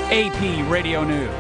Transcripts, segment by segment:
AP Radio News.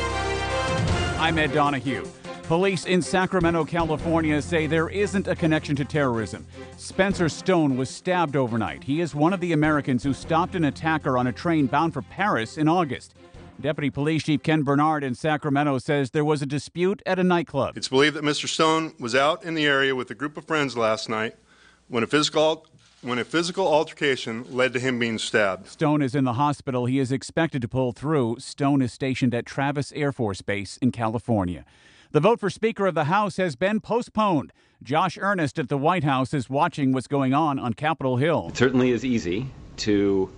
I'm Ed Donahue. Police in Sacramento, California say there isn't a connection to terrorism. Spencer Stone was stabbed overnight. He is one of the Americans who stopped an attacker on a train bound for Paris in August. Deputy Police Chief Ken Bernard in Sacramento says there was a dispute at a nightclub. It's believed that Mr. Stone was out in the area with a group of friends last night when a physical altercation led to him being stabbed. Stone is in the hospital. He is expected to pull through. Stone is stationed at Travis Air Force Base in California. The vote for Speaker of the House has been postponed. Josh Earnest at the White House is watching what's going on Capitol Hill. It certainly is easy to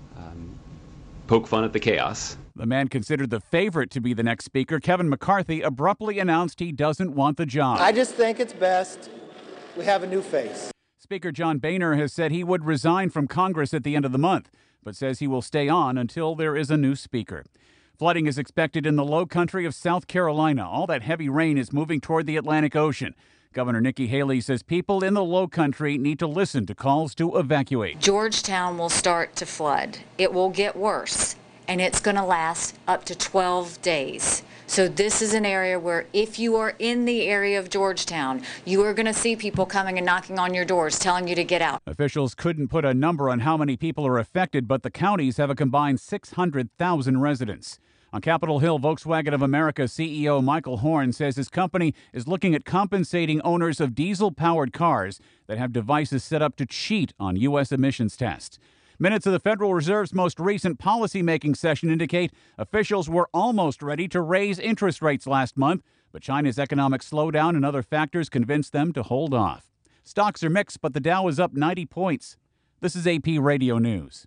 poke fun at the chaos. The man considered the favorite to be the next speaker, Kevin McCarthy, abruptly announced he doesn't want the job. I just think it's best we have a new face. Speaker John Boehner has said he would resign from Congress at the end of the month, but says he will stay on until there is a new speaker. Flooding is expected in the low country of South Carolina. All that heavy rain is moving toward the Atlantic Ocean. Governor Nikki Haley says people in the low country need to listen to calls to evacuate. Georgetown will start to flood. It will get worse, and it's going to last up to 12 days. So this is an area where if you are in the area of Georgetown, you are going to see people coming and knocking on your doors, telling you to get out. Officials couldn't put a number on how many people are affected, but the counties have a combined 600,000 residents. On Capitol Hill, Volkswagen of America CEO Michael Horn says his company is looking at compensating owners of diesel-powered cars that have devices set up to cheat on U.S. emissions tests. Minutes of the Federal Reserve's most recent policymaking session indicate officials were almost ready to raise interest rates last month, but China's economic slowdown and other factors convinced them to hold off. Stocks are mixed, but the Dow is up 90 points. This is AP Radio News.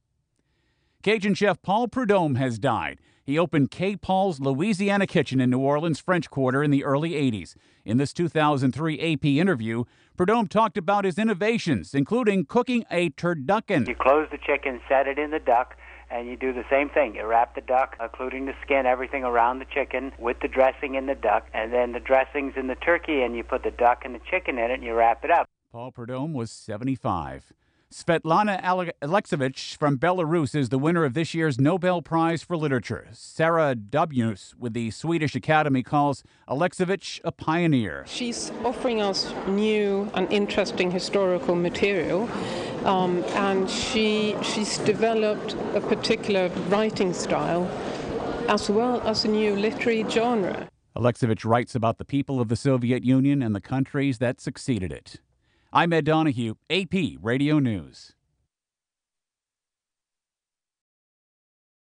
Cajun chef Paul Prudhomme has died. He opened K. Paul's Louisiana Kitchen in New Orleans' French Quarter in the early 80s. In this 2003 AP interview, Prudhomme talked about his innovations, including cooking a turducken. You close the chicken, set it in the duck, and you do the same thing. You wrap the duck, including the skin, everything around the chicken, with the dressing in the duck, and then the dressings in the turkey, and you put the duck and the chicken in it, and you wrap it up. Paul Prudhomme was 75. Svetlana Alexievich from Belarus is the winner of this year's Nobel Prize for Literature. Sarah Dubnus with the Swedish Academy calls Alexievich a pioneer. She's offering us new and interesting historical material, and she's developed a particular writing style as well as a new literary genre. Alexievich writes about the people of the Soviet Union and the countries that succeeded it. I'm Ed Donahue, AP Radio News.